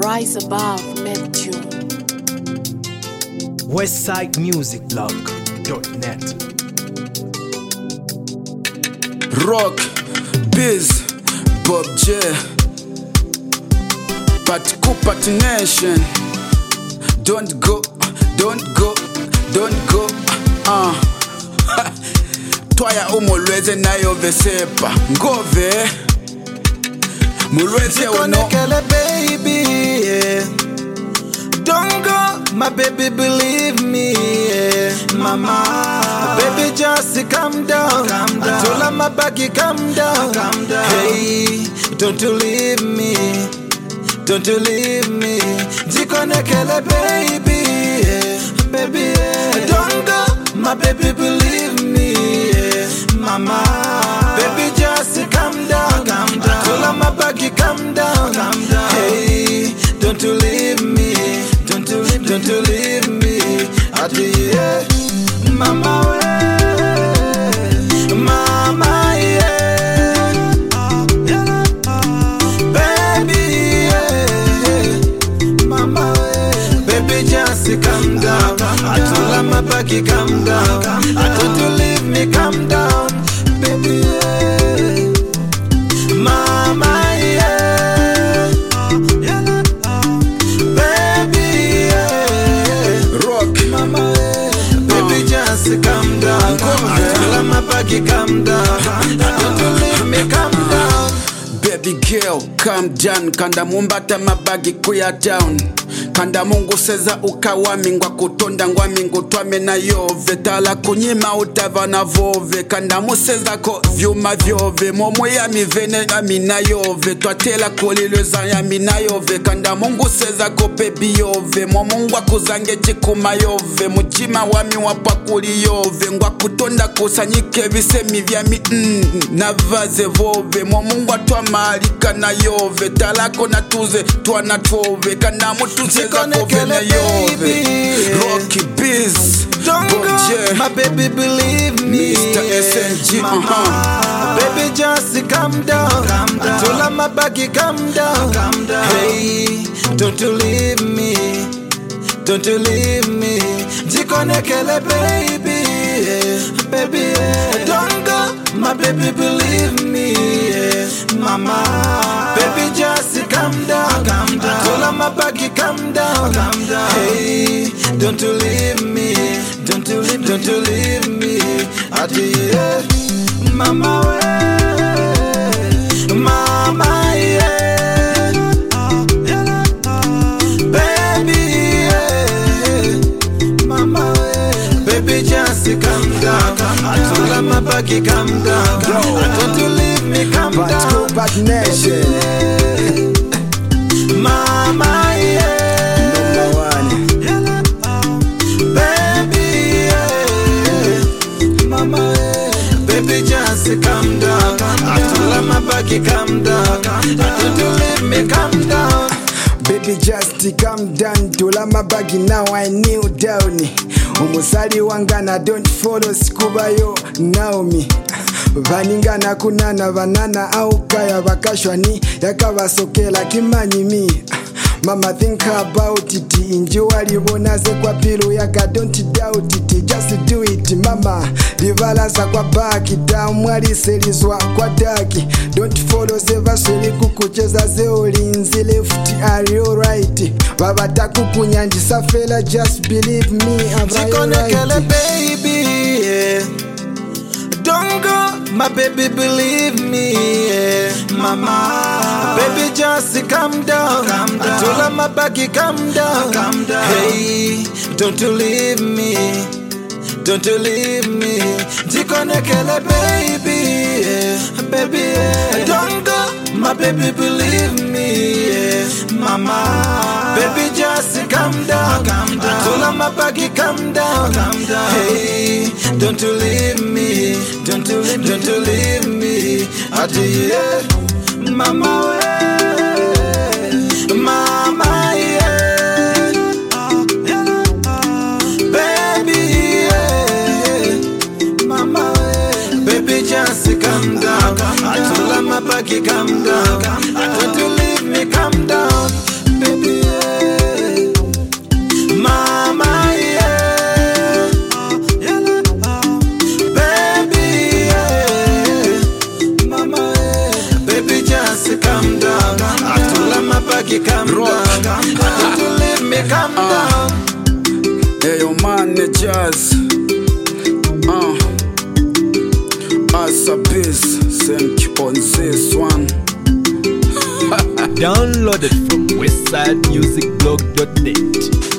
Rise above Neptune. WestsideMusicBlog.net. Rock, Biz, Bob J, Pat Coopert Nation. Don't go, don't go, don't go. Twaya umolweze nayo vesepa ngove mulweze uno baby, yeah. Don't go, my baby, believe me, yeah. Mama, baby, just calm down. I told her my baggy, calm down. Hey, don't you leave me, don't you leave me. Jikonekele baby, yeah. Baby, yeah. Don't go, my baby, believe me, yeah. Mama, baby, just calm down. I told her my baggy, calm down. Hey, don't you leave me, don't you leave me. I yeah. Mama, Mama, yeah. Baby, yeah. Mama, baby, just calm down. I told her my baggy, calm down. I told you leave me, calm down. Baby, yeah. Mama, yeah. Baby, yeah. Rock, Mama, yeah. Baby, just calm down. I told her my baggy, calm down. I told you leave me, calm down. baby girl, calm down. Kanda mumbata mabagi kuya down. Kanda mungu seza ukawami ngwa kutonda ngwa mingu twame na yove. Tala kunyima utava na vove. Kanda museza ko vyuma vyove. Momo ya mivene ya mina yove. Twatela kolilweza ya mina yove. Kanda mungu seza ko baby yove. Momo ngwa kuzange chikuma yove. Mujima wami wapakuli yove. Ngwa kutonda kusanyike visemi vya mi na vaze vove. Momo ngwa twa malika na yove. Talako na tuze twana twove. Kanda mutu baby, Rocky Biz, don't Bob go, J, my baby, believe me, Mr. SNG, baby, just calm down. I told her my baggy, calm down. Hey, don't you leave me, don't you leave me. Jikonekele baby, yeah. Baby, yeah. Don't go, my baby, believe me, yeah. Mama, baby, just calm down. I told her my baggy, calm down. Hey, don't you leave me, don't you leave me. I yeah. Mama, Mama, yeah. Baby, yeah. Mama, baby, just calm down. I told her my baggy, calm down. Don't you leave me, calm down. Coopert Nation. Mama, yeah. Number one. Baby, yeah. Mama, yeah. Baby, just calm down. I told her my baggy, calm down. Don't you leave me, calm down. Baby, just calm down. Tola mabagi, now I kneel down. Umusali wangana, don't follow scuba yo Naomi. Vaningana kunana vanana au kaya vakashwani yakavasokela kimanyi mi. Mama, think about it. Injiwa libonaze kwa pilu yaka, don't doubt it. Just do it, mama. Livala za kwa baki, tamwali selizwa kwa daki. Don't follow zevasweli kukucheza zeolinzi left, are you right? Baba takukunyanji safela, just believe me, I'm Jikonekele right. baby, yeah. Don't go, my baby, believe me, yeah. Mama, baby, just calm down. I told her my baggy, calm down. Hey, don't you leave me, don't you leave me. Jikonekele baby, yeah. Baby, yeah. Don't go, my baby, believe me, yeah. Mama, baby, just calm down. I told her my baggy, calm down. Hey, don't you leave me, don't you leave me. I yeah. Mama, Mama, yeah. Baby, yeah. Mama, baby, just calm down. I told her my baggy, calm down. I don't you leave me, calm down, baby. down. Don't you leave me, calm down. Hey, your managers. Asabis, thank you on this one. Downloaded from westsidemusicblog.net.